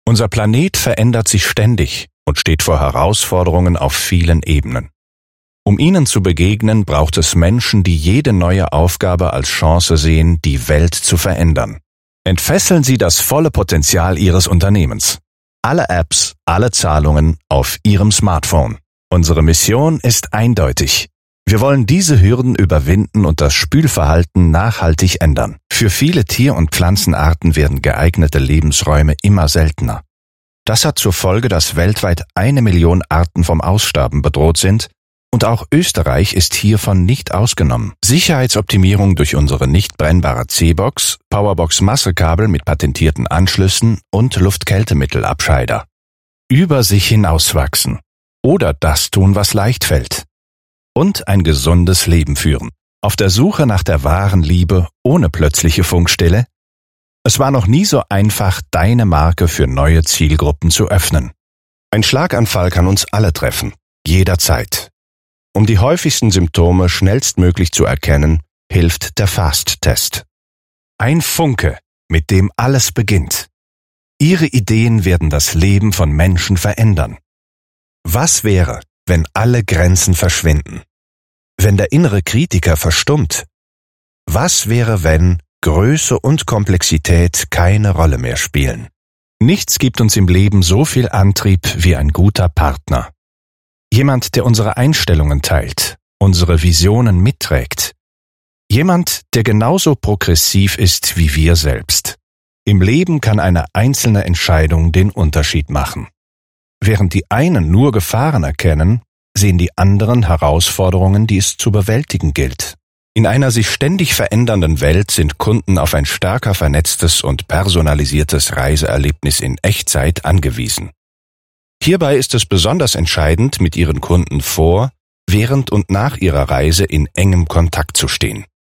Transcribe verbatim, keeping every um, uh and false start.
Unser Planet verändert sich ständig und steht vor Herausforderungen auf vielen Ebenen. Um ihnen zu begegnen, braucht es Menschen, die jede neue Aufgabe als Chance sehen, die Welt zu verändern. Entfesseln Sie das volle Potenzial Ihres Unternehmens. Alle Apps, alle Zahlungen auf Ihrem Smartphone. Unsere Mission ist eindeutig. Wir wollen diese Hürden überwinden und das Spülverhalten nachhaltig ändern. Für viele Tier- und Pflanzenarten werden geeignete Lebensräume immer seltener. Das hat zur Folge, dass weltweit eine Million Arten vom Aussterben bedroht sind, und auch Österreich ist hiervon nicht ausgenommen. Sicherheitsoptimierung durch unsere nicht brennbare C-Box, Powerbox-Massekabel mit patentierten Anschlüssen und Luft-Kältemittelabscheider. Über sich hinauswachsen. Oder das tun, was leicht fällt. Und ein gesundes Leben führen. Auf der Suche nach der wahren Liebe ohne plötzliche Funkstille? Es war noch nie so einfach, deine Marke für neue Zielgruppen zu öffnen. Ein Schlaganfall kann uns alle treffen, jederzeit. Um die häufigsten Symptome schnellstmöglich zu erkennen, hilft der Fast-Test. Ein Funke, mit dem alles beginnt. Ihre Ideen werden das Leben von Menschen verändern. Was wäre, wenn alle Grenzen verschwinden? Wenn der innere Kritiker verstummt? Was wäre, wenn Größe und Komplexität keine Rolle mehr spielen? Nichts gibt uns im Leben so viel Antrieb wie ein guter Partner. Jemand, der unsere Einstellungen teilt, unsere Visionen mitträgt. Jemand, der genauso progressiv ist wie wir selbst. Im Leben kann eine einzelne Entscheidung den Unterschied machen. Während die einen nur Gefahren erkennen, sehen die anderen Herausforderungen, die es zu bewältigen gilt. In einer sich ständig verändernden Welt sind Kunden auf ein stärker vernetztes und personalisiertes Reiseerlebnis in Echtzeit angewiesen. Hierbei ist es besonders entscheidend, mit Ihren Kunden vor, während und nach Ihrer Reise in engem Kontakt zu stehen.